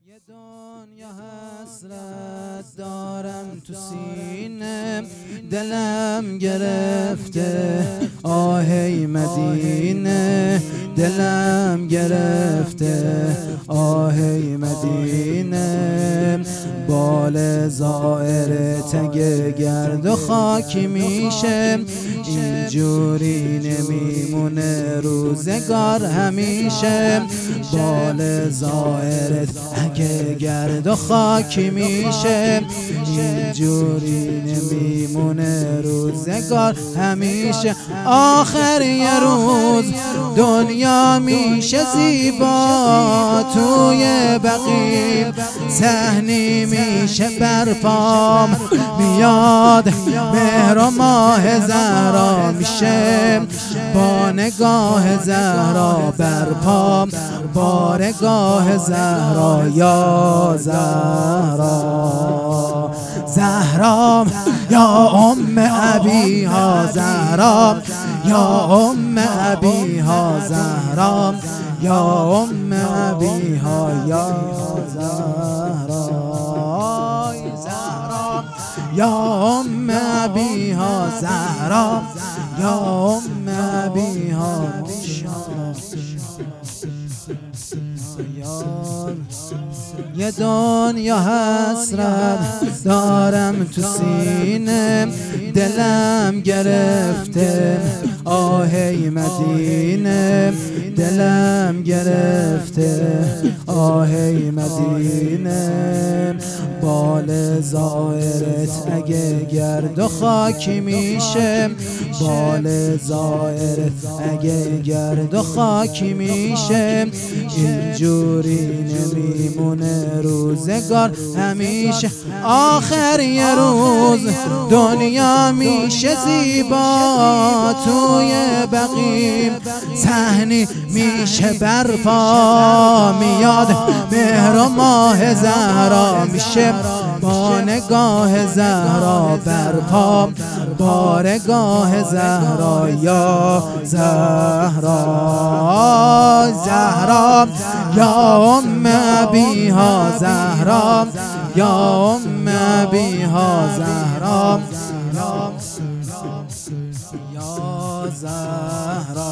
یه دنیا حسرت دارم تو سینه، دلم گرفته آهی مدینه، دلم گرفته آهی مدینه. بال زائر تگ گرد و خاکی میشه، اینجوری نمیمونه روزگار همیشه. بال زائرت اگه گرد و خاکی میشه، اینجوری نمیمونه روزگار همیشه. آخر یه روز دنیا میشه زیبا، توی بقیع صحنی میشه برپام میاد. مهر و ماه زهرا میشه با نگاه زهرا برپام، بارگاه زهرا یا زهرا. زهرا یا ام ابیها، زهرا یا ام ابیها، زهرا یا ام ابیها یا زهرا. زهرا یا ام ابیها، زهرا یا ام ابیها. یه دنیا حسرت دارم تو سینه، دلم گرفته آهی مدینه، دلم گرفته آهی مدینه. بال زائرت اگه گرد و خاکی میشه، بال زائرت اگه گرد و خاکی میشه، اینجوری نمیمونه روزگار همیشه. آخر یه روز دنیا میشه زیبا، توی بقیع صحنی میشه برپا میاد. مهر و ماه زهرا میشه با نگاه زهرا برپا، بارگاه زهرا یا زهرا. زهرا یا ام ابیها، زهرا یا ام ابیها، زهرا یا زهرا.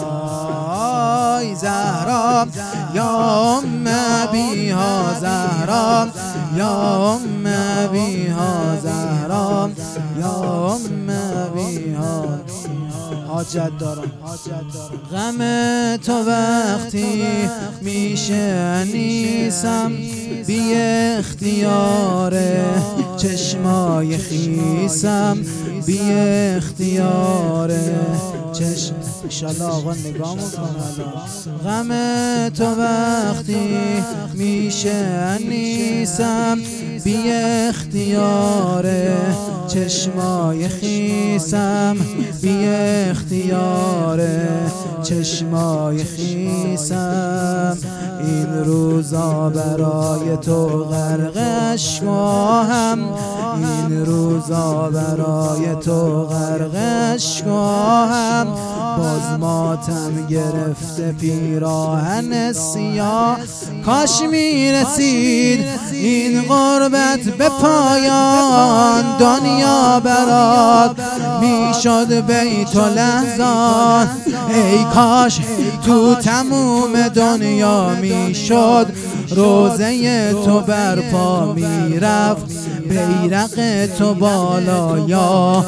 زهرا یا ام ابیها، زهرا یا ام ابیها، زهرا یا ام ابیها. حاجت دارم غم تو وقتی میشه انیسم، بی اختیار چشمای خیسم، بی اختیار چشم. انشالله آقا نگاه میکنه. غم تو وقتی میشه انیسم، بی اختیار چشمای خیسم، بی اختیار چشمای خیسم. این روزا برای تو غرق اشکام، این روزا برای تو غرق اشکام. باز ماتم گرفته پیراهن سیاه، کاش میرسید این غربت به پایان. دنیا برات میشد بیت لحظان، ای کاش تو تموم دنیا میشد روزه تو برپا میرفت، بیرق تو بالا یا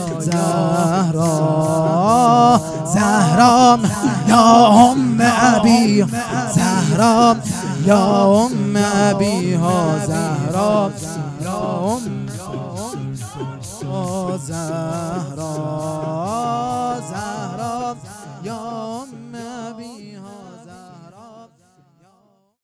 زهرا. زهرا یا ام ابی، زهرا یا ام ابیها، زهرا یا ام زهرا.